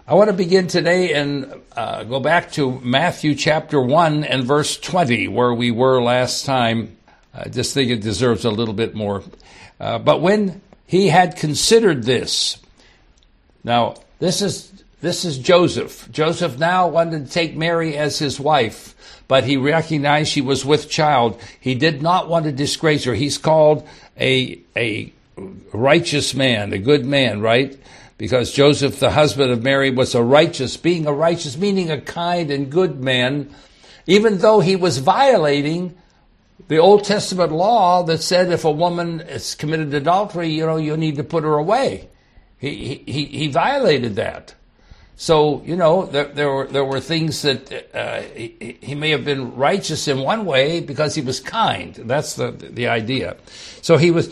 I want to begin today and go back to Matthew chapter 1 and verse 20, where we were last time. I just think it deserves a little bit more. But when he had considered this, now this is Joseph. Joseph now wanted to take Mary as his wife, but he recognized she was with child. He did not want to disgrace her. He's called a righteous man, a good man, right? Because Joseph, the husband of Mary, was being a righteous, meaning a kind and good man, even though he was violating the Old Testament law that said if a woman has committed adultery, you need to put her away. He violated that. So, there were things that he may have been righteous in one way because he was kind. That's the idea. So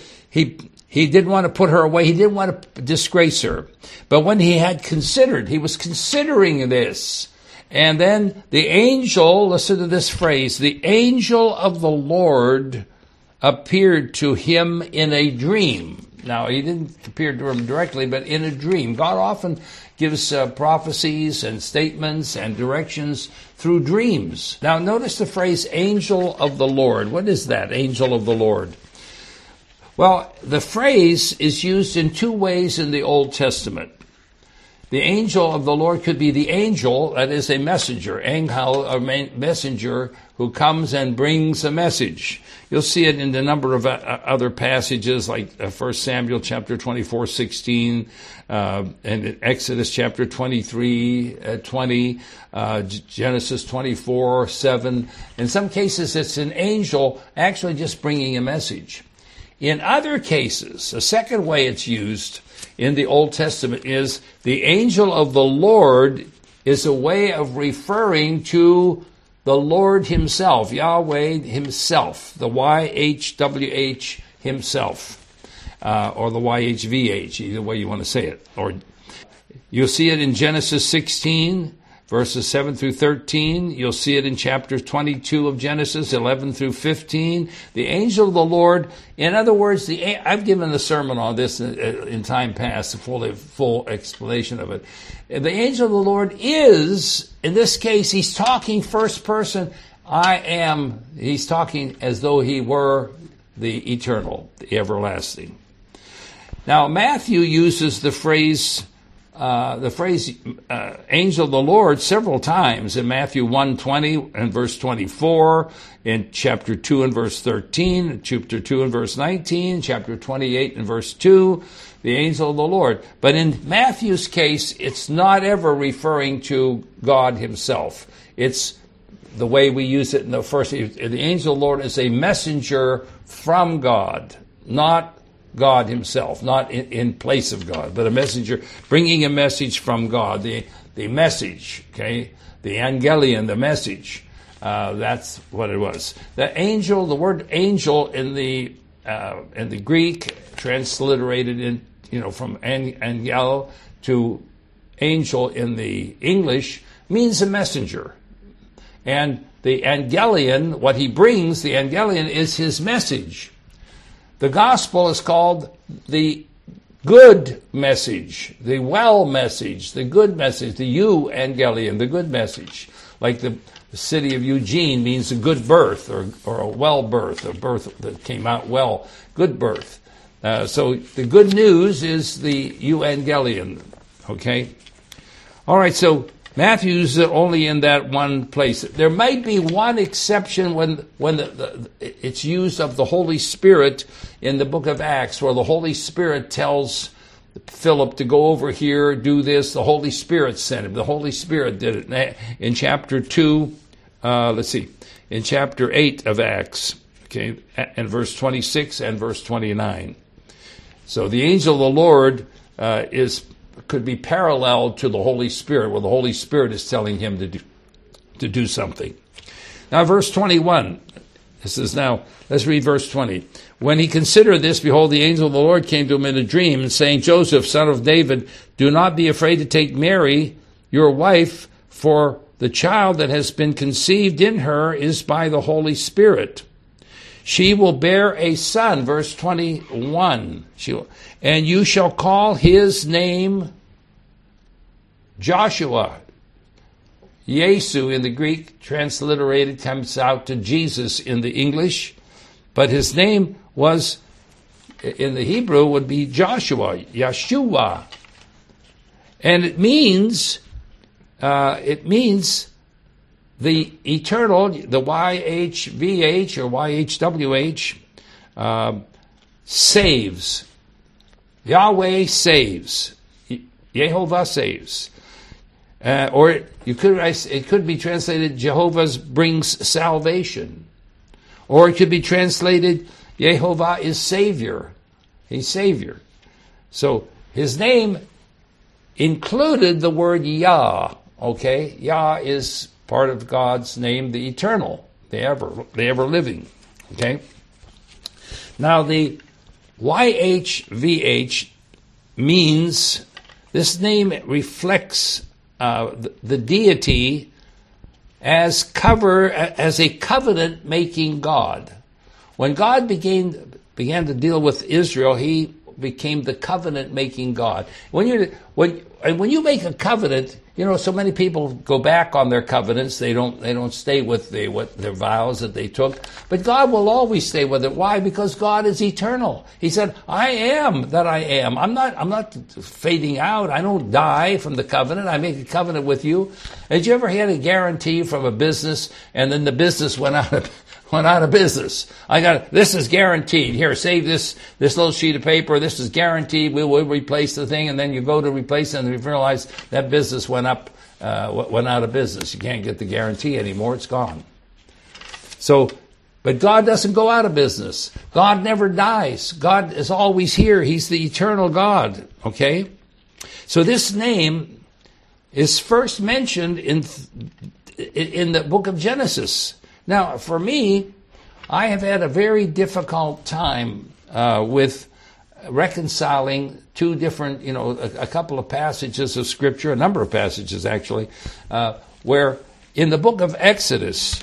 he didn't want to put her away. He didn't want to disgrace her. But when he was considering this. And then the angel, listen to this phrase, the angel of the Lord appeared to him in a dream. Now, he didn't appear to him directly, but in a dream. God often gives prophecies and statements and directions through dreams. Now, notice the phrase angel of the Lord. What is that, angel of the Lord? Well, the phrase is used in two ways in the Old Testament. The angel of the Lord could be the angel, that is a messenger, angel, a messenger who comes and brings a message. You'll see it in a number of other passages like 1 Samuel chapter 24:16, and Exodus chapter 23:20, Genesis 24:7. In some cases, it's an angel actually just bringing a message. In other cases, a second way it's used in the Old Testament is the angel of the Lord is a way of referring to the Lord himself, Yahweh himself, the YHWH himself, or the YHVH, either way you want to say it. Or you'll see it in Genesis 16, verses 7 through 13. You'll see it in chapter 22 of Genesis, 11 through 15. The angel of the Lord. In other words, I've given a sermon on this in time past, a full explanation of it. The angel of the Lord is, in this case, he's talking first person. He's talking as though he were the eternal, the everlasting. Now, Matthew uses the phrase angel of the Lord several times in Matthew 1:20 and verse 24, in chapter 2 and verse 13, chapter 2 and verse 19, chapter 28 and verse 2, the angel of the Lord. But in Matthew's case, it's not ever referring to God himself. It's the way we use it in the first. The angel of the Lord is a messenger from God, not God himself, not in place of God, but a messenger bringing a message from God. The message, okay, the angelion, the message. That's what it was. The word angel in the Greek, transliterated from angel to angel in the English, means a messenger. And the angelion, what he brings, the angelion is his message. The gospel is called the good message, the well message, the good message, the euangelion, the good message. Like the city of Eugene means a good birth or a well birth, a birth that came out well, good birth. So the good news is the euangelion, okay? All right, so Matthew's only in that one place. There might be one exception when it's used of the Holy Spirit in the book of Acts, where the Holy Spirit tells Philip to go over here, do this. The Holy Spirit sent him. The Holy Spirit did it. In chapter 2, in chapter 8 of Acts, okay, and verse 26 and verse 29. So the angel of the Lord could be paralleled to the Holy Spirit, where the Holy Spirit is telling him to do something. Now, verse 21. Let's read verse 20. When he considered this, behold, the angel of the Lord came to him in a dream, saying, Joseph, son of David, do not be afraid to take Mary, your wife, for the child that has been conceived in her is by the Holy Spirit. She will bear a son, verse 21, and you shall call his name Joshua. Yesu in the Greek, transliterated, comes out to Jesus in the English, but his name was, in the Hebrew, would be Joshua, Yeshua. And it means the eternal, the YHVH or YHWH, saves. Yahweh saves. Yehovah saves. Or it could be translated, Jehovah brings salvation. Or it could be translated, Yehovah is Savior. He's Savior. So his name included the word Yah. Okay? Yah is part of God's name, the eternal, the ever living. Okay? Now the YHVH means, this name reflects the deity as a covenant-making God. When God began to deal with Israel, he became the covenant-making God. When you make a covenant, so many people go back on their covenants. They don't stay with their vows that they took. But God will always stay with it. Why? Because God is eternal. He said, "I am that I am." I'm not fading out. I don't die from the covenant. I make a covenant with you. Did you ever had a guarantee from a business, and then the business went out of business? This is guaranteed. Here, save this little sheet of paper. This is guaranteed. We will replace the thing. And then you go to replace it and you realize that business went out of business. You can't get the guarantee anymore. It's gone. But God doesn't go out of business. God never dies. God is always here. He's the eternal God. Okay? So this name is first mentioned in the book of Genesis. Now, for me, I have had a very difficult time with reconciling two different, a couple of passages of Scripture, a number of passages actually, where in the book of Exodus,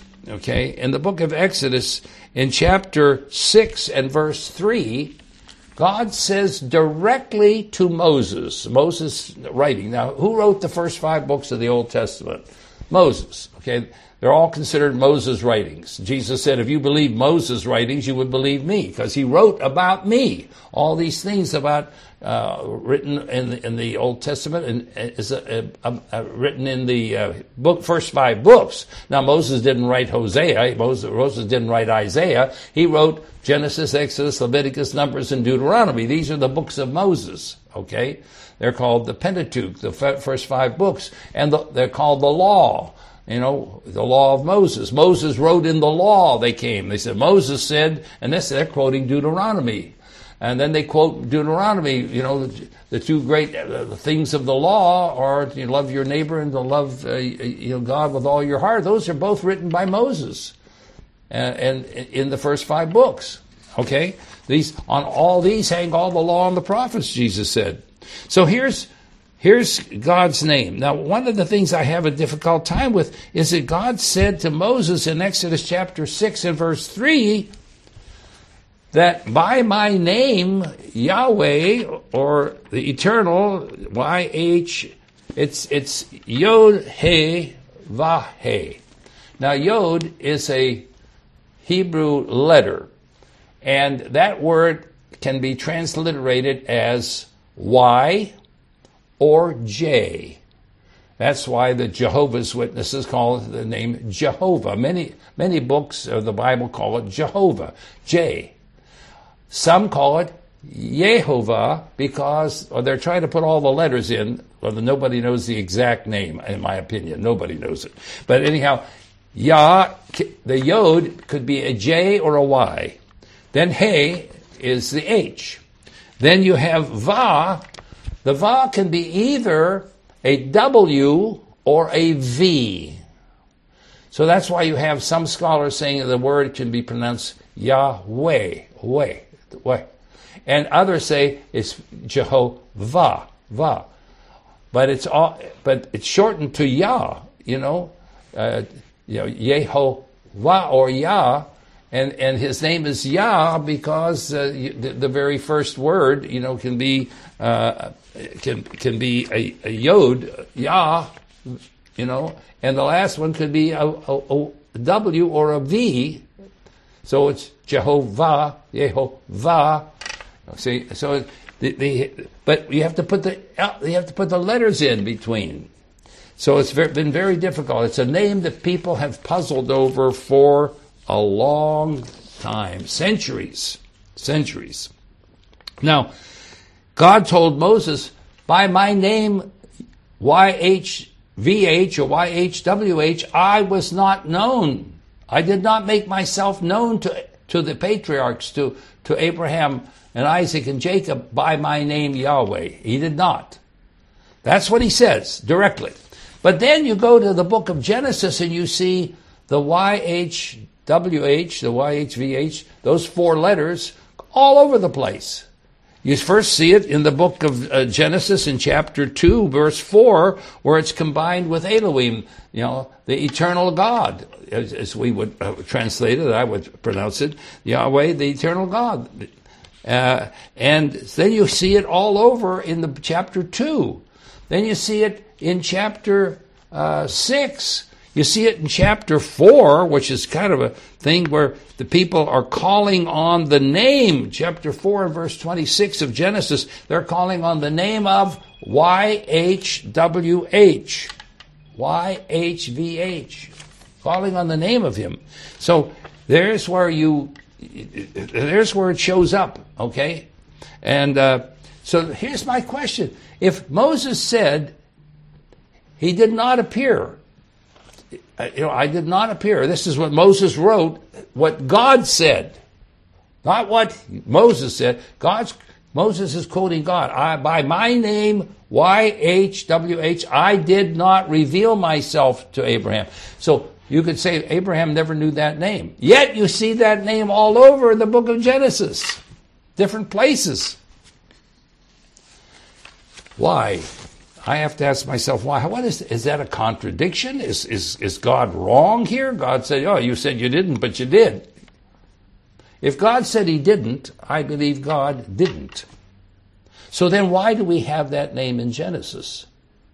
in chapter 6 and verse 3, God says directly to Moses writing. Now, who wrote the first 5 books of the Old Testament? Moses, okay? They're all considered Moses' writings. Jesus said, if you believe Moses' writings, you would believe me, because he wrote about me. All these things about written in the Old Testament and is written in the first 5 books. Now, Moses didn't write Hosea. Moses didn't write Isaiah. He wrote Genesis, Exodus, Leviticus, Numbers, and Deuteronomy. These are the books of Moses, okay? They're called the Pentateuch, the first 5 books, and they're called the law. The law of Moses. Moses wrote in the law. They said, Moses said, and they're quoting Deuteronomy. And then they quote Deuteronomy, the 2 great things of the law are to love your neighbor and to love God with all your heart. Those are both written by Moses. And in the first 5 books. Okay? On all these hang all the law and the prophets, Jesus said. So here's God's name. Now, one of the things I have a difficult time with is that God said to Moses in Exodus chapter 6 and verse 3 that by my name, Yahweh, or the eternal, YH, it's Yod, He, Vah-He. Now, Yod is a Hebrew letter, and that word can be transliterated as Y or J. That's why the Jehovah's Witnesses call it the name Jehovah. Many books of the Bible call it Jehovah, J. Some call it Yehovah because they're trying to put all the letters in. Well, nobody knows the exact name, in my opinion. Nobody knows it. But anyhow, Yah, the Yod could be a J or a Y. Then He is the H. Then you have Va. The Va can be either a W or a V. So that's why you have some scholars saying that the word can be pronounced Yahweh, way. And others say it's Jehovah, Va. But it's shortened to Yah, Yehovah or Yah, and his name is Yah because the very first word, can be can be a yod, Yah, and the last one could be a W or a V. So it's Jehovah, Yehovah. See, so but you have to put the letters in between. So it's been very difficult. It's a name that people have puzzled over for a long time, centuries. Now, God told Moses, by my name, YHVH or YHWH, I was not known. I did not make myself known to the patriarchs, to Abraham and Isaac and Jacob by my name Yahweh. He did not. That's what he says directly. But then you go to the book of Genesis and you see the YHWH, the YHVH, those four letters all over the place. You first see it in the book of Genesis in chapter 2, verse 4, where it's combined with Elohim, the eternal God, as we would translate it, I would pronounce it, Yahweh, the eternal God. And then you see it all over in the chapter 2. Then you see it in chapter 6. You see it in chapter 4, which is kind of a thing where the people are calling on the name. Chapter 4 and verse 26 of Genesis, they're calling on the name of YHWH, YHVH, calling on the name of him. So there's where it shows up, okay? And so here's my question. If Moses said he did not appear, I did not appear. This is what Moses wrote, what God said. Not what Moses said. Moses is quoting God. By my name, YHWH, I did not reveal myself to Abraham. So you could say Abraham never knew that name. Yet you see that name all over in the book of Genesis. Different places. Why? I have to ask myself, why? What is that a contradiction? Is God wrong here? God said, you said you didn't, but you did. If God said he didn't, I believe God didn't. So then why do we have that name in Genesis?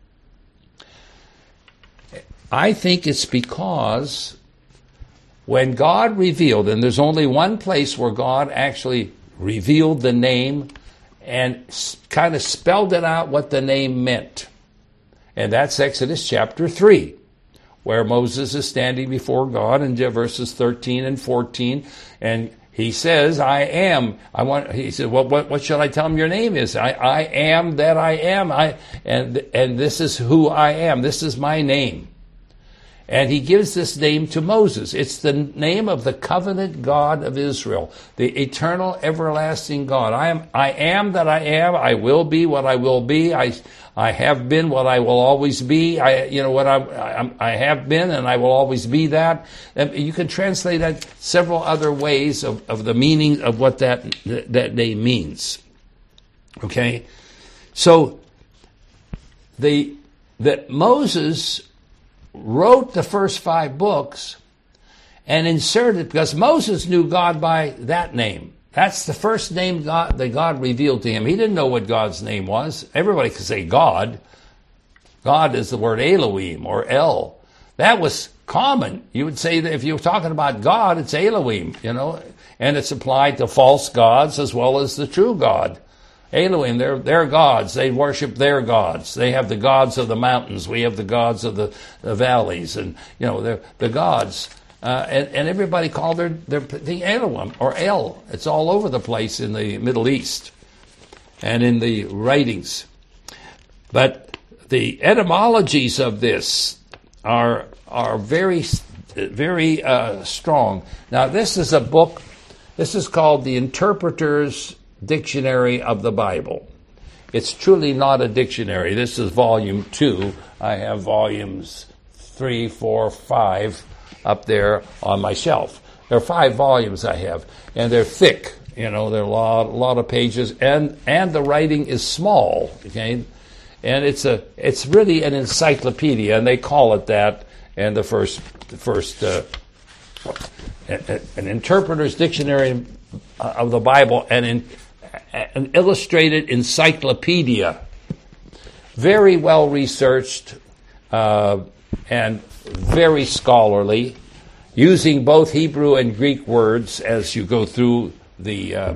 I think it's because when God revealed, and there's only one place where God actually revealed the name and kind of spelled it out what the name meant. And that's Exodus chapter 3, where Moses is standing before God in verses 13 and 14, and he says, I am. He said, well, what shall I tell him your name is? I am that I am. And this is who I am. This is my name. And he gives this name to Moses. It's the name of the covenant God of Israel, the eternal, everlasting God. I am that I am. I will be what I will be. I have been what I will always be. I have been and I will always be that. And you can translate that several other ways of the meaning of what that name means. Okay? So that Moses wrote the first 5 books and inserted, because Moses knew God by that name. That's the first name that God revealed to him. He didn't know what God's name was. Everybody could say God. God is the word Elohim or El. That was common. You would say that if you were talking about God, it's Elohim, and it's applied to false gods as well as the true God. Elohim, they're gods. They worship their gods. They have the gods of the mountains. We have the gods of the valleys, and they're the gods. And everybody called the Elohim or El. It's all over the place in the Middle East and in the writings. But the etymologies of this are very, very strong. Now, this is a book. This is called the Interpreter's Dictionary of the Bible. It's truly not a dictionary. This is volume 2. I have volumes 3, 4, 5 up there on my shelf. There are 5 volumes I have, and they're thick. There are a lot of pages, and the writing is small. Okay, and it's really an encyclopedia, and they call it that. And the first an interpreter's dictionary of the Bible, and an illustrated encyclopedia very well researched and very scholarly, using both Hebrew and Greek words as you go through the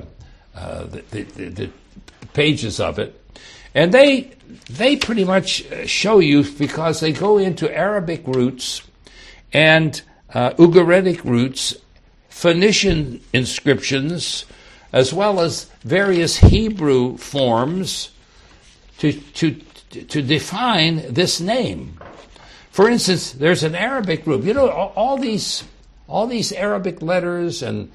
pages of it. And they pretty much show you, because they go into Arabic roots and Ugaritic roots, Phoenician inscriptions, as well as various Hebrew forms to define this name. For instance, there's an Arabic root. You know, all these Arabic letters and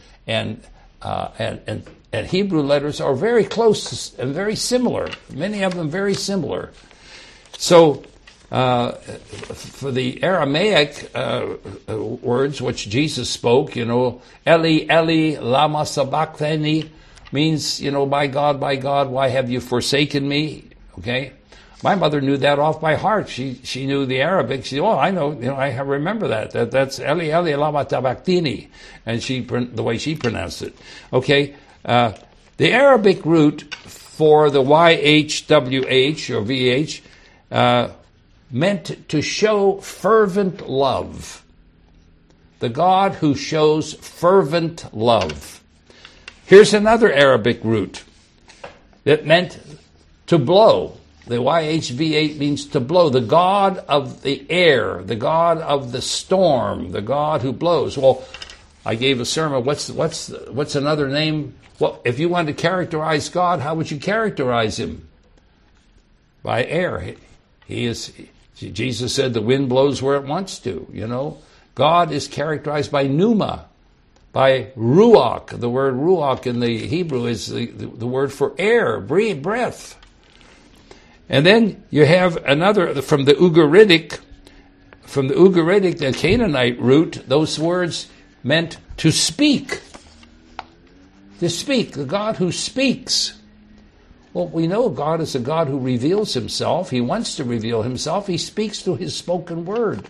Hebrew letters are very close and very similar. Many of them very similar. So, for the Aramaic words which Jesus spoke, you know, Eli, Eli, lama sabachthani, means, you know, my God, why have you forsaken me? Okay. My mother knew that off by heart. She knew the Arabic. She said, "Oh, I know. You know, I remember that. That's Eli, Eli, lama sabachthani," and the way she pronounced it. Okay. The Arabic root for the YHWH or VH meant to show fervent love. The God who shows fervent love. Here's another Arabic root that meant to blow. The YHVH means to blow. The God of the air, the God of the storm, the God who blows. Well, I gave a sermon. What's another name? Well, if you wanted to characterize God, how would you characterize him? By air. Jesus said the wind blows where it wants to, you know. God is characterized by pneuma, by ruach. The word ruach in the Hebrew is the word for air, breath. And then you have another from the Ugaritic, the Canaanite root. Those words meant to speak. To speak, the God who speaks. Well, we know God is a God who reveals himself. He wants to reveal himself. He speaks through his spoken word.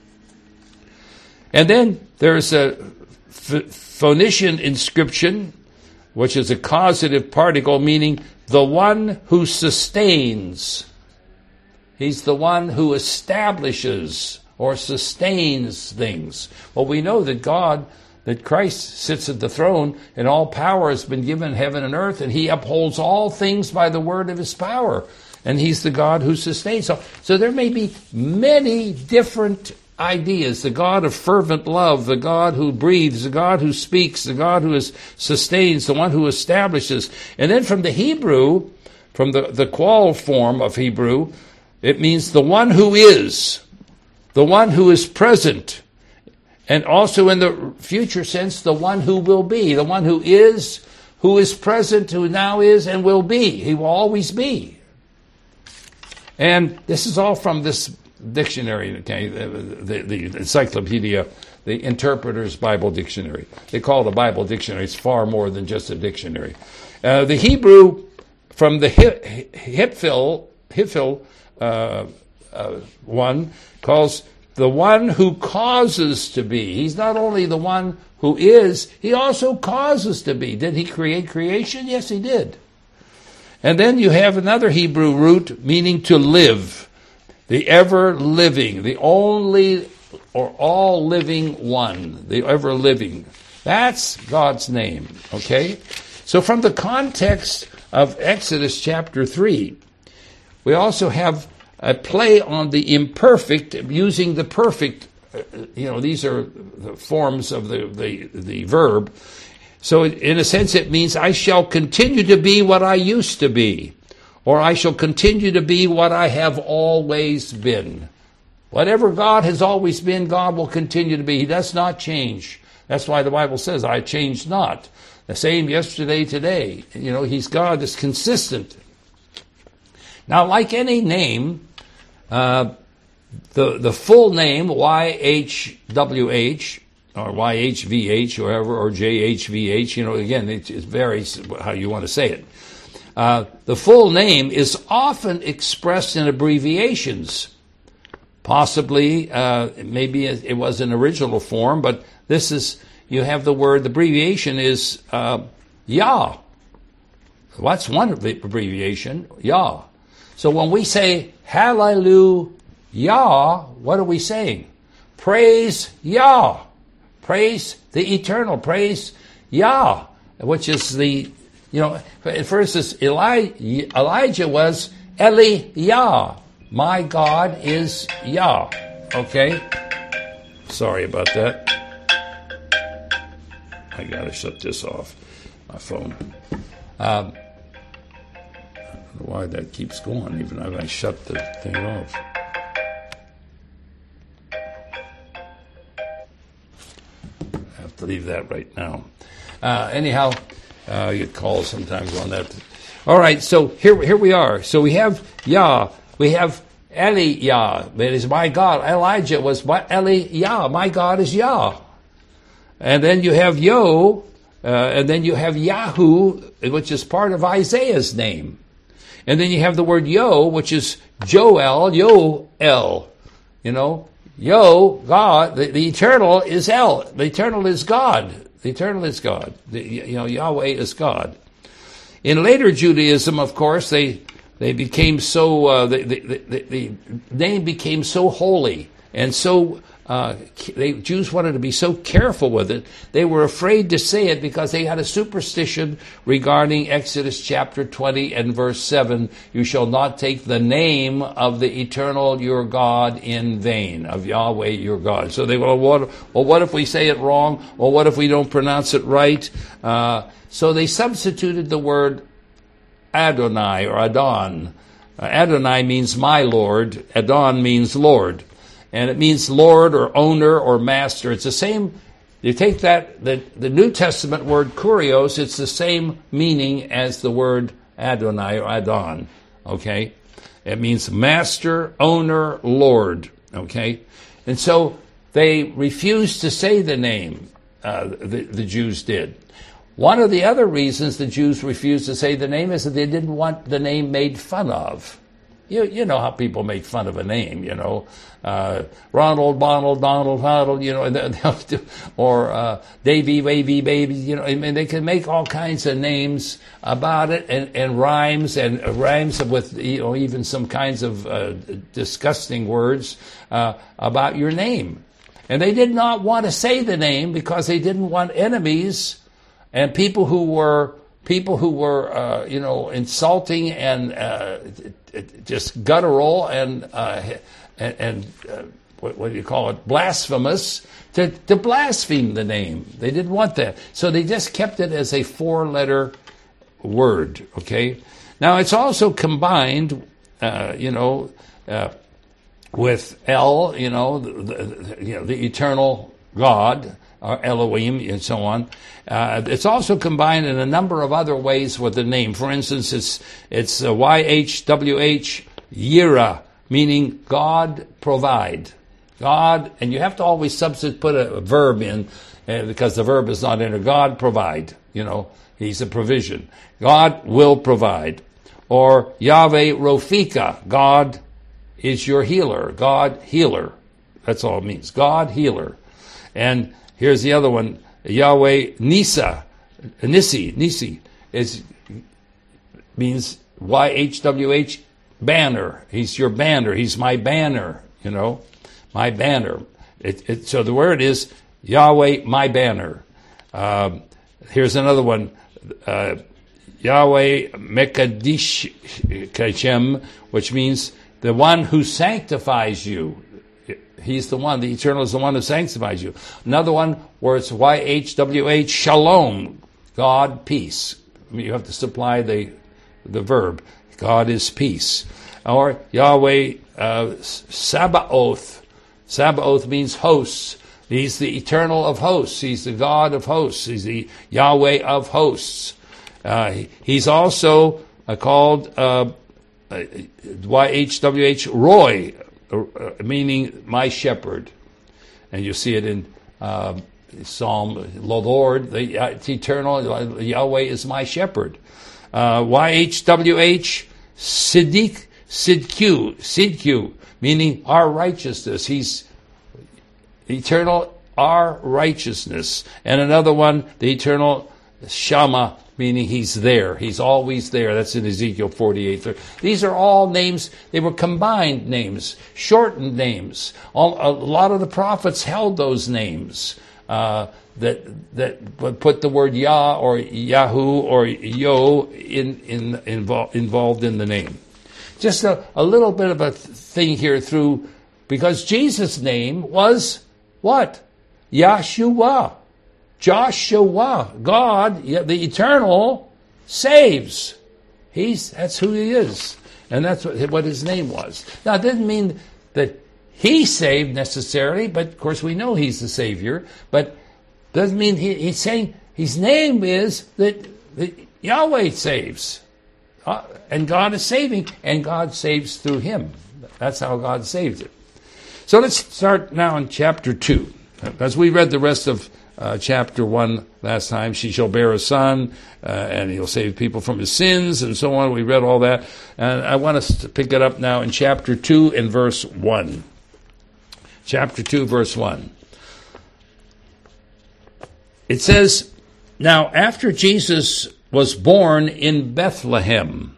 And then there's a Phoenician inscription, which is a causative particle, meaning the one who sustains. He's the one who establishes or sustains things. Well, we know that Christ sits at the throne, and all power has been given in heaven and earth, and he upholds all things by the word of his power. And he's the God who sustains. So there may be many different ideas. The God of fervent love, the God who breathes, the God who speaks, the God who sustains, the one who establishes. And then from the Hebrew, from the qual form of Hebrew, it means the one who is present. And also in the future sense, the one who will be, the one who is present, who now is and will be. He will always be. And this is all from this dictionary, okay, the encyclopedia, the Interpreter's Bible Dictionary. They call it a Bible dictionary. It's far more than just a dictionary. The Hebrew from the Hipfil one calls the one who causes to be. He's not only the one who is, he also causes to be. Did he create creation? Yes, he did. And then you have another Hebrew root meaning to live. The ever-living, the only or all-living one, the ever-living. That's God's name, okay? So from the context of Exodus chapter 3, we also have a play on the imperfect, using the perfect. These are the forms of the verb. So in a sense it means I shall continue to be what I used to be, or I shall continue to be what I have always been. Whatever God has always been, God will continue to be. He does not change. That's why the Bible says, I change not. The same yesterday, today. He's God that's consistent. Now, like any name, the full name, YHWH, or YHVH, or JHVH, again, it varies how you want to say it. The full name is often expressed in abbreviations. Possibly, maybe it was an original form, but you have the word, the abbreviation is Yah. What's one abbreviation? Yah. So when we say hallelujah, what are we saying? Praise Yah. Praise the eternal. Praise Yah, which is the, for instance, Elijah was Eli Yah. My God is Yah. Okay? Sorry about that. I got to shut this off, my phone. I don't know why that keeps going, even if I shut the thing off. I have to leave that right now. Anyhow, you get calls sometimes on that. All right, so here we are. So we have Yah. We have Eli Yah. That is my God. Elijah was Eli Yah. My God is Yah. And then you have Yo, and then you have Yahu, which is part of Isaiah's name. And then you have the word Yo, which is Joel, Yoel. Yo, God, the eternal is El. The eternal is God. The eternal is God. Yahweh is God. In later Judaism, of course, they became so, the name became so holy and so, Jews wanted to be so careful with it, they were afraid to say it because they had a superstition regarding Exodus chapter 20 and verse 7. You shall not take the name of the eternal your God in vain, of Yahweh your God. So they go, well, what if we say it wrong? Or what if we don't pronounce it right? So they substituted the word Adonai or Adon. Adonai means my Lord. Adon means Lord. And it means Lord or owner or master. It's the same. You take that, the New Testament word kurios, it's the same meaning as the word Adonai or Adon. Okay? It means master, owner, Lord. Okay? And so they refused to say the name, the Jews did. One of the other reasons the Jews refused to say the name is that they didn't want the name made fun of. You know how people make fun of a name, Ronald, Bonald, Donald, Honald, or Davy, Wavy, Baby, they can make all kinds of names about it and rhymes with, even some kinds of disgusting words about your name. And they did not want to say the name because they didn't want enemies and people who were insulting and just guttural and what do you call it, blasphemous, to blaspheme the name. They didn't want that. So they just kept it as a 4-letter word, okay? Now, it's also combined, with El, the eternal God, or Elohim, and so on. It's also combined in a number of other ways with the name. For instance, it's YHWH, Yirah, meaning God provide. God, and you have to always put a verb in, because the verb is not in it. God provide, He's a provision. God will provide. Or Yahweh Rofika, God is your healer. God healer. That's all it means. God healer. And here's the other one, Yahweh Nissi means YHWH, banner. He's your banner. He's my banner, my banner. So the word is Yahweh, my banner. Here's another one, Yahweh Mekadish Kachem, which means the one who sanctifies you. He's the one, the eternal is the one who sanctifies you. Another one where it's YHWH, shalom, God, peace. You have to supply the verb. God is peace. Or Yahweh Sabaoth. Sabaoth means hosts. He's the eternal of hosts. He's the God of hosts. He's the Yahweh of hosts. He's also called YHWH Roy, meaning my shepherd. And you see it in Psalm, Lord, the eternal, Yahweh is my shepherd. YHWH, Sidku, meaning our righteousness. He's eternal, our righteousness. And another one, the eternal Shammah, meaning he's there. He's always there. That's in Ezekiel 48. These are all names. They were combined names, shortened names. A lot of the prophets held those names that would put the word Yah or Yahu or Yo involved in the name. Just a little bit of a thing here because Jesus' name was what? Yahshua. Joshua. God, the eternal, saves. That's who he is. And that's what his name was. Now, it didn't mean that he saved necessarily, but of course we know he's the Savior. But doesn't mean he's saying his name is that Yahweh saves. And God is saving, and God saves through him. That's how God saves it. So let's start now in chapter 2. As we read the rest of chapter 1 last time, she shall bear a son, and he'll save people from his sins, and so on. We read all that. And I want us to pick it up now in chapter 2 and verse 1. Chapter 2, verse 1. It says, now after Jesus was born in Bethlehem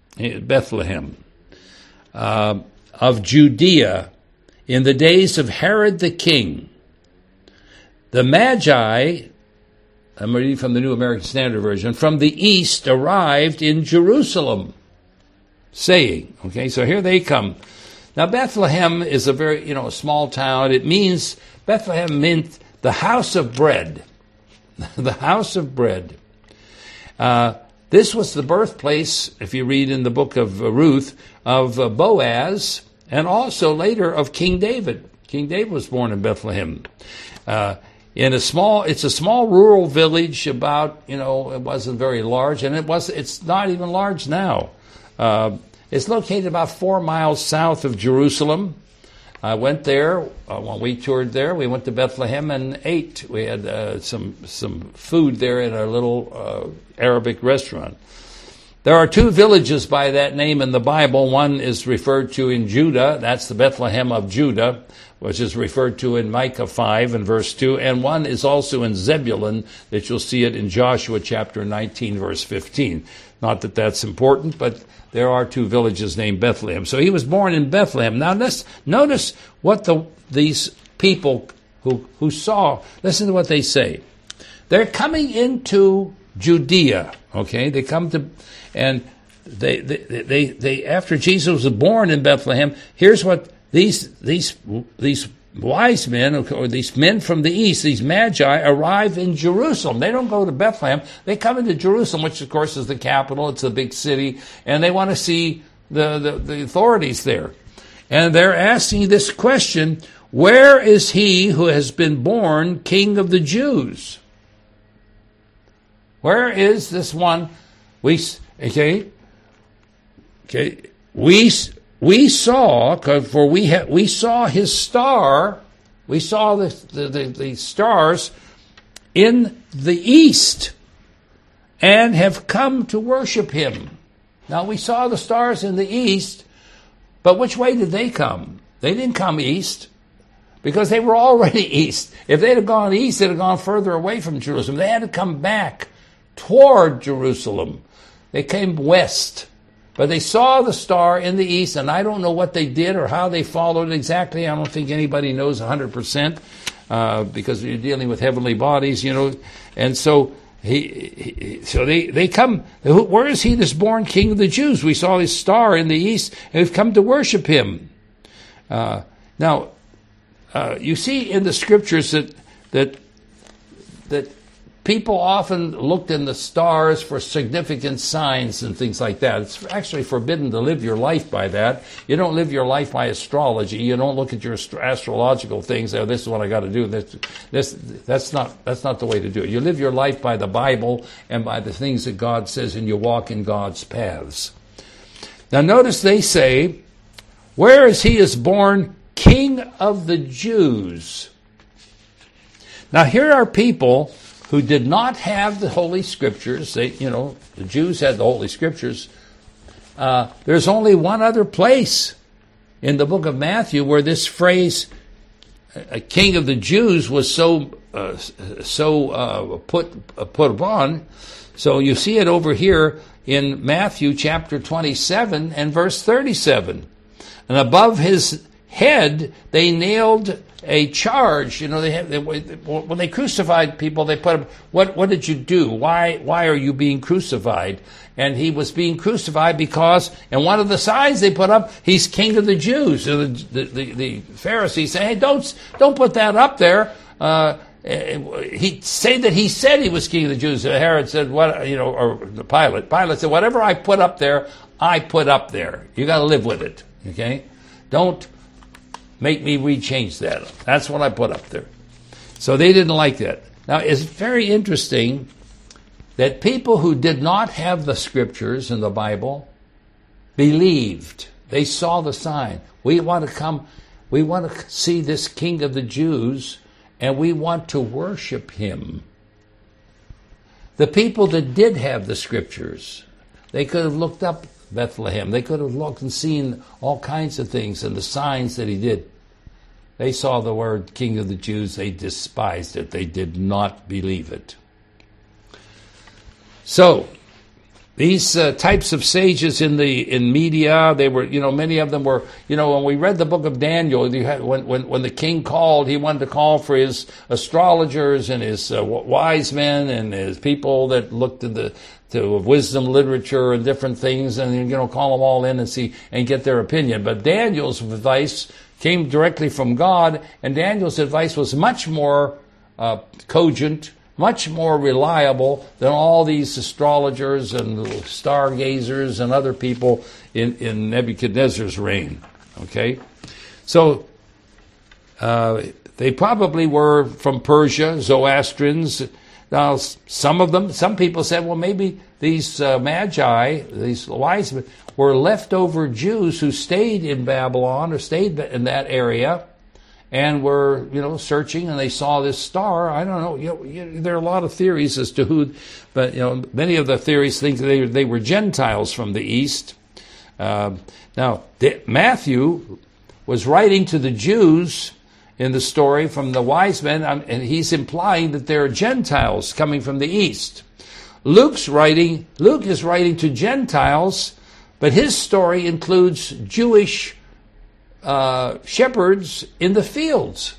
of Judea, in the days of Herod the king, the Magi, I'm reading from the New American Standard Version, from the east arrived in Jerusalem, saying, okay, so here they come. Now Bethlehem is a very, small town. It means, Bethlehem meant the house of bread. The house of bread. This was the birthplace, if you read in the book of Ruth, of Boaz, and also later of King David. King David was born in Bethlehem. It's a small rural village about, it wasn't very large, and it's not even large now. It's located about 4 miles south of Jerusalem. I went there when we toured there. We went to Bethlehem and ate. We had some food there in a little Arabic restaurant. There are 2 villages by that name in the Bible. One is referred to in Judah. That's the Bethlehem of Judah, which is referred to in Micah 5 and verse 2. And one is also in Zebulun, that you'll see it in Joshua chapter 19, verse 15. Not that that's important, but there are 2 villages named Bethlehem. So he was born in Bethlehem. Now let's notice what these people who saw, listen to what they say. They're coming into Judea, okay? They come to, and they after Jesus was born in Bethlehem, here's what these wise men, or these men from the east, these magi, arrive in Jerusalem. They don't go to Bethlehem. They come into Jerusalem, which of course is the capital. It's a big city, and they want to see the authorities there. And they're asking this question, where is he who has been born King of the Jews? Where is this one? We saw, for we saw his star. We saw the stars in the east, and have come to worship him. Now we saw the stars in the east, but which way did they come? They didn't come east, because they were already east. If they'd have gone east, they'd have gone further away from Jerusalem. They had to come back toward Jerusalem. They came west. But they saw the star in the east, and I don't know what they did or how they followed it exactly. I don't think anybody knows 100%, because you're dealing with heavenly bodies, And so they come. Where is he that's born King of the Jews? We saw his star in the east, and we've come to worship him. Now, you see in the scriptures that people often looked in the stars for significant signs and things like that. It's actually forbidden to live your life by that. You don't live your life by astrology. You don't look at your astrological things. Oh, this is what I got to do. That's not the way to do it. You live your life by the Bible and by the things that God says, and you walk in God's paths. Now, notice they say, "Where is he is born King of the Jews?" Now, here are people who did not have the Holy Scriptures. The Jews had the Holy Scriptures. There's only one other place in the book of Matthew where this phrase, King of the Jews, was so put upon. So you see it over here in Matthew chapter 27 and verse 37. And above his head they nailed a charge. You know, when they crucified people, they put, what did you do? Why are you being crucified? And he was being crucified because, and one of the signs they put up, he's king of the Jews. So the Pharisees say, hey, don't put that up there. He said he was king of the Jews. Herod said, or Pilate. Pilate said, whatever I put up there, I put up there. You got to live with it. Okay? Don't make me rechange that. That's what I put up there. So they didn't like that. Now, it's very interesting that people who did not have the scriptures in the Bible believed. They saw the sign. We want to see this king of the Jews, and we want to worship him. The people that did have the scriptures, they could have looked up Bethlehem. They could have looked and seen all kinds of things and the signs that he did. They saw the word king of the Jews. They despised it. They did not believe it. So, these types of sages in media, they were, many of them were, when we read the book of Daniel, when the king called, he wanted to call for his astrologers and his wise men and his people that looked to wisdom literature and different things, and call them all in and see and get their opinion. But Daniel's advice came directly from God, and Daniel's advice was much more cogent, much more reliable than all these astrologers and stargazers and other people in Nebuchadnezzar's reign. Okay? So, they probably were from Persia, Zoroastrians. Now, some people said, well, maybe these magi, these wise men, were leftover Jews who stayed in Babylon or stayed in that area and were, searching, and they saw this star. I don't know. There are a lot of theories as to who, but many of the theories think they were Gentiles from the east. Now, Matthew was writing to the Jews in the story from the wise men, and he's implying that there are Gentiles coming from the east. Luke is writing to Gentiles, but his story includes Jewish shepherds in the fields.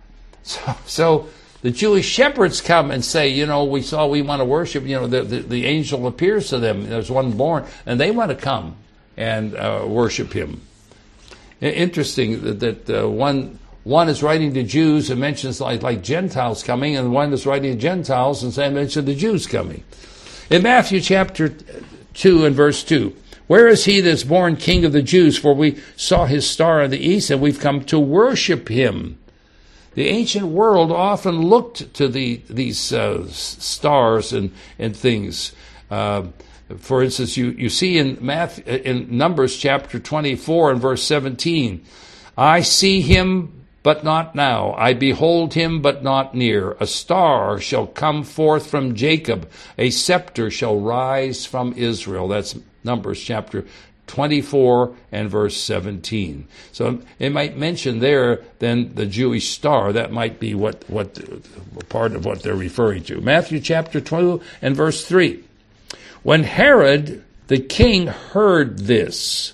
So the Jewish shepherds come and say, we want to worship, the angel appears to them, there's one born, and they want to come and worship him. Interesting that one is writing to Jews and mentions like Gentiles coming, and one is writing to Gentiles and saying mention the Jews coming. In Matthew chapter 2 and verse 2, where is he that's born king of the Jews? For we saw his star in the east, and we've come to worship him. The ancient world often looked to these stars and things. For instance, you see in Numbers chapter 24 and verse 17, I see him, but not now. I behold him, but not near. A star shall come forth from Jacob. A scepter shall rise from Israel. That's Numbers chapter 24 and verse 17. So it might mention there then the Jewish star. That might be what part of what they're referring to. Matthew chapter 2 and verse 3. When Herod the king heard this,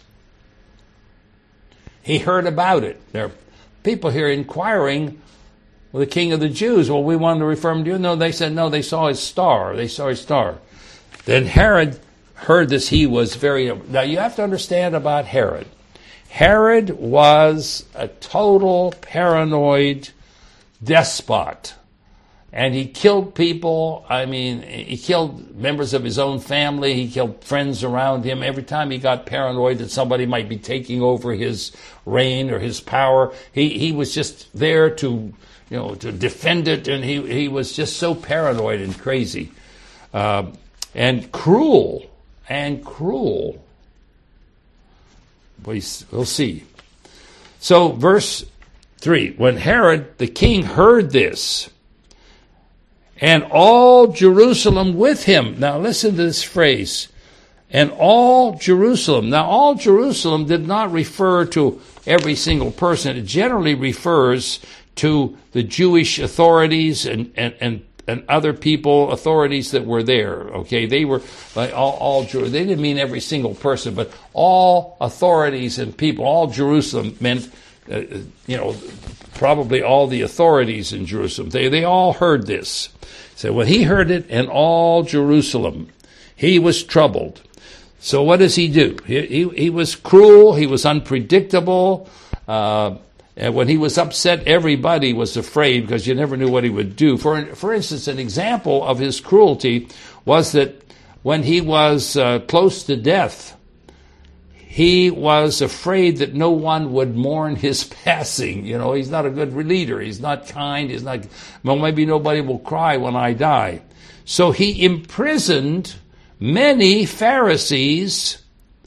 he heard about it. There are people here inquiring, well, the king of the Jews, well, we wanted to refer him to you. No, they said, no, they saw his star. They saw his star. Then Herod heard this. He was very... Now, you have to understand about Herod. Herod was a total paranoid despot. And he killed people. I mean, he killed members of his own family. He killed friends around him. Every time he got paranoid that somebody might be taking over his reign or his power, he was just there to defend it. And he was just so paranoid and crazy, and cruel. We'll see. So, verse 3, when Herod the king heard this, and all Jerusalem with him. Now listen to this phrase. And all Jerusalem. Now all Jerusalem did not refer to every single person. It generally refers to the Jewish authorities and other people, authorities that were there. Okay, they were like all Jews. They didn't mean every single person, but all authorities and people. All Jerusalem meant, probably all the authorities in Jerusalem. They all heard this. So when he heard it, and all Jerusalem, he was troubled. So what does he do? He was cruel. He was unpredictable. And when he was upset, everybody was afraid because you never knew what he would do. For instance, an example of his cruelty was that when he was close to death, he was afraid that no one would mourn his passing. He's not a good leader. He's not kind. Maybe nobody will cry when I die. So he imprisoned many Pharisees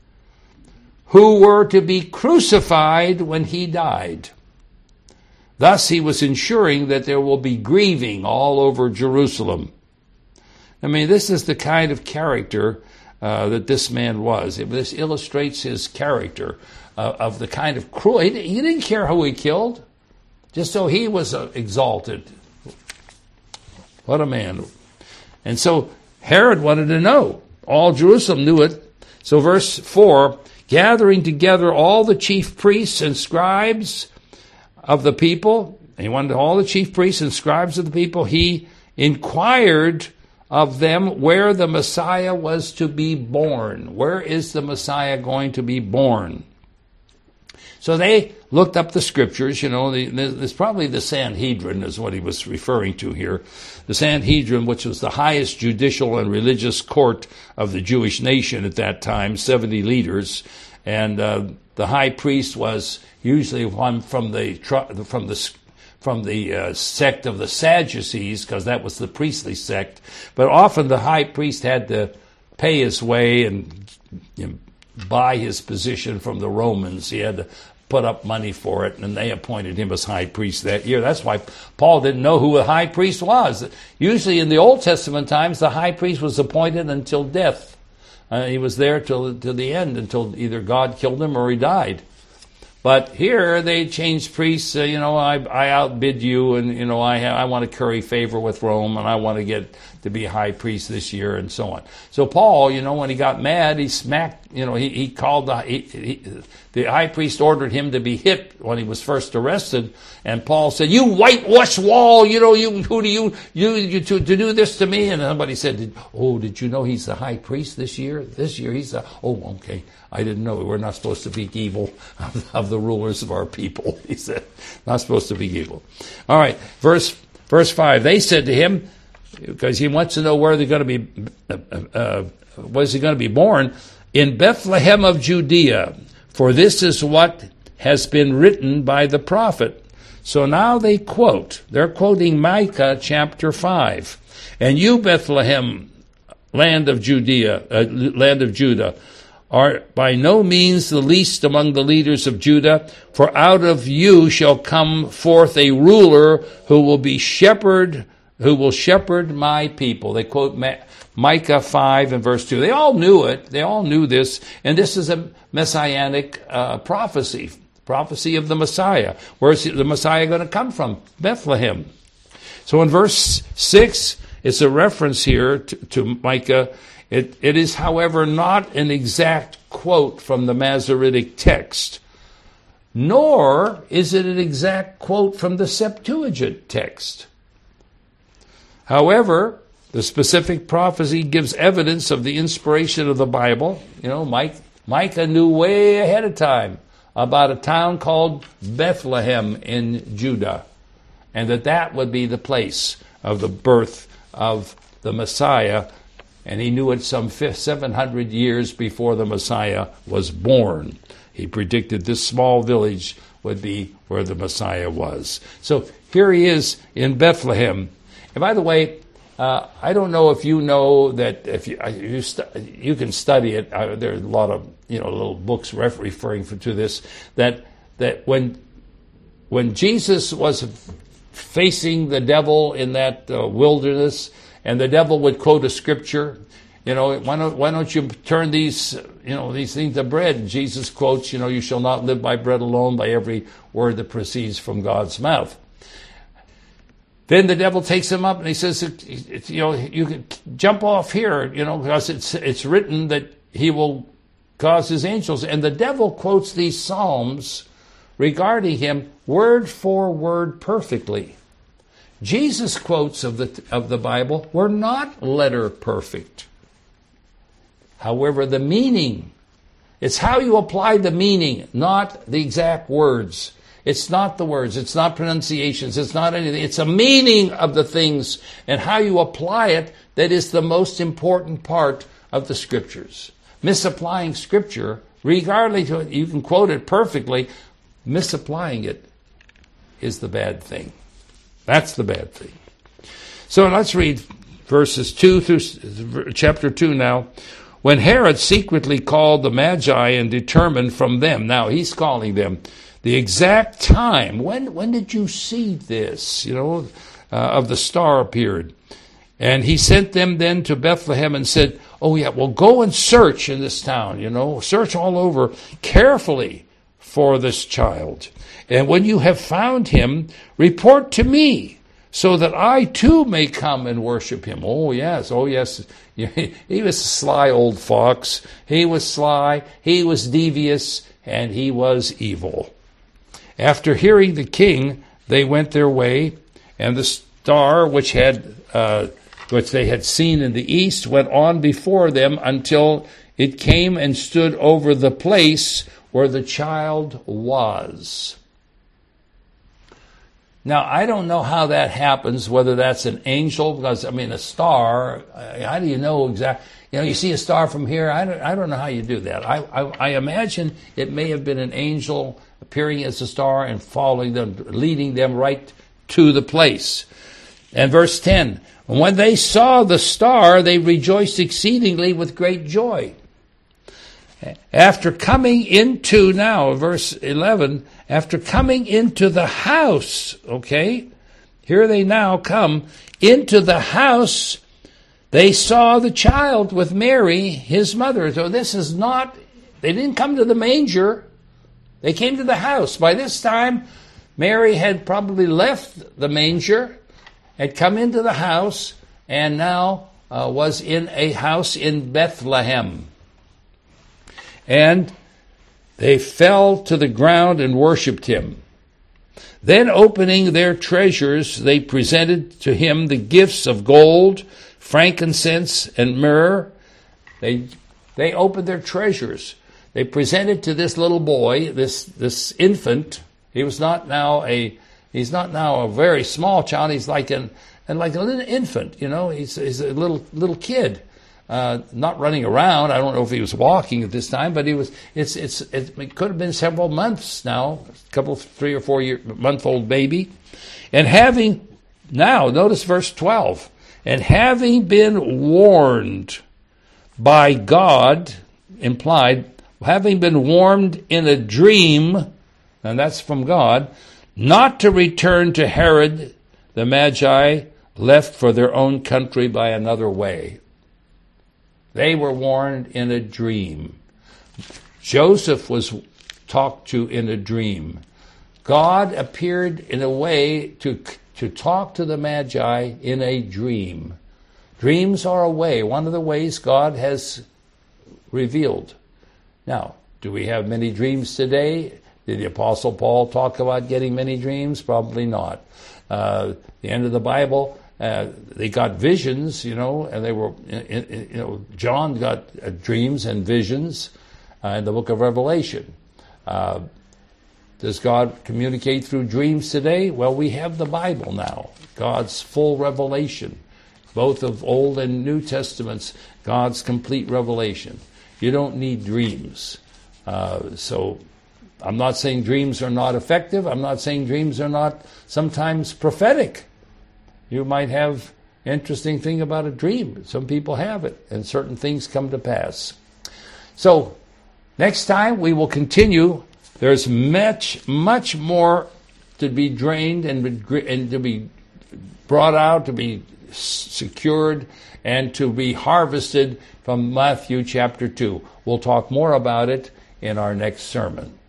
who were to be crucified when he died. Thus, he was ensuring that there will be grieving all over Jerusalem. I mean, this is the kind of character that this man was. This illustrates his character of the kind of cruel. He didn't care who he killed, just so he was exalted. What a man. And so Herod wanted to know. All Jerusalem knew it. So verse 4, gathering together all the chief priests and scribes of the people, he wanted all the chief priests and scribes of the people, he inquired of them where the Messiah was to be born. Where is the Messiah going to be born? So they looked up the scriptures. There's probably the Sanhedrin is what he was referring to here. The Sanhedrin, which was the highest judicial and religious court of the Jewish nation at that time, 70 leaders. And the high priest was usually one from the sect of the Sadducees, because that was the priestly sect. But often the high priest had to pay his way and buy his position from the Romans. He had to put up money for it, and they appointed him as high priest that year. That's why Paul didn't know who a high priest was. Usually in the Old Testament times, the high priest was appointed until death. He was there till the end, until either God killed him or he died. But here they changed priests. I outbid you, and I want to curry favor with Rome, and I want to get to be high priest this year, and so on. So Paul, when he got mad, he smacked. He called the high priest ordered him to be hit when he was first arrested, and Paul said, "You whitewash wall! Who do you to do this to me?" And somebody said, "Did you know he's the high priest this year? This year he's the okay." I didn't know. We're not supposed to speak evil of the rulers of our people. He said, not supposed to be evil. All right, verse 5. They said to him, because he wants to know where they're going to be, was he going to be born? In Bethlehem of Judea, for this is what has been written by the prophet. So now they're quoting Micah chapter 5. And you, Bethlehem, land of Judah, are by no means the least among the leaders of Judah, for out of you shall come forth a ruler who will shepherd my people. They quote Micah 5 and verse 2. They all knew it. They all knew this. And this is a messianic prophecy of the Messiah. Where's the Messiah going to come from? Bethlehem. So in verse 6, it's a reference here to Micah. It is, however, not an exact quote from the Masoretic text, nor is it an exact quote from the Septuagint text. However, the specific prophecy gives evidence of the inspiration of the Bible. Micah knew way ahead of time about a town called Bethlehem in Judah, and that would be the place of the birth of the Messiah. And he knew it some 700 years before the Messiah was born. He predicted this small village would be where the Messiah was. So here he is in Bethlehem. And by the way, I don't know if you know that if you can study it. There are a lot of little books referring to this. That when Jesus was facing the devil in that wilderness, and the devil would quote a scripture, why don't you turn these things to bread? And Jesus quotes, you shall not live by bread alone, by every word that proceeds from God's mouth. Then the devil takes him up and he says, you can jump off here, because it's written that he will cause his angels. And the devil quotes these psalms regarding him word for word perfectly. Jesus' quotes of the Bible were not letter perfect. However, the meaning, it's how you apply the meaning, not the exact words. It's not the words, it's not pronunciations, it's not anything. It's a meaning of the things and how you apply it that is the most important part of the Scriptures. Misapplying Scripture, regardless of, you can quote it perfectly, misapplying it is the bad thing. That's the bad thing. So let's read verses 2 through chapter 2 now. When Herod secretly called the Magi and determined from them, now he's calling them, the exact time, when did you see this, of the star appeared. And he sent them then to Bethlehem and said, go and search in this town, search all over carefully for this child. And when you have found him, report to me, so that I too may come and worship him. Oh yes. He was a sly old fox. He was sly, he was devious, and he was evil. After hearing the king, they went their way, and the star which they had seen in the east went on before them until it came and stood over the place where the child was. Now, I don't know how that happens, whether that's an angel, because, a star, how do you know exactly? You see a star from here, I don't know how you do that. I imagine it may have been an angel appearing as a star and following them, leading them right to the place. And verse 10, when they saw the star, they rejoiced exceedingly with great joy. After coming into, now, verse 11, after coming into the house, here they now come into the house, they saw the child with Mary, his mother. So this is not, they didn't come to the manger, they came to the house. By this time, Mary had probably left the manger, had come into the house, and now was in a house in Bethlehem. And they fell to the ground and worshipped him. Then opening their treasures, they presented to him the gifts of gold, frankincense, and myrrh. They opened their treasures. They presented to this little boy, this infant. He's not now a very small child. He's like a little infant, He's a little kid. Not running around. I don't know if he was walking at this time, but it could have been several months now, a couple, 3 or 4 month old baby. And notice verse 12, and having been warned by God, implied, having been warned in a dream, and that's from God, not to return to Herod, the Magi left for their own country by another way. They were warned in a dream. Joseph was talked to in a dream. God appeared in a way to talk to the Magi in a dream. Dreams are a way, one of the ways God has revealed. Now, do we have many dreams today? Did the Apostle Paul talk about getting many dreams? Probably not. The end of the Bible, they got visions, and they were, John got dreams and visions in the book of Revelation. Does God communicate through dreams today? Well, we have the Bible now, God's full revelation, both of Old and New Testaments, God's complete revelation. You don't need dreams. So I'm not saying dreams are not effective. I'm not saying dreams are not sometimes prophetic. You might have interesting thing about a dream. Some people have it, and certain things come to pass. So next time we will continue. There's much more to be drained and to be brought out, to be secured and to be harvested from Matthew chapter 2. We'll talk more about it in our next sermon.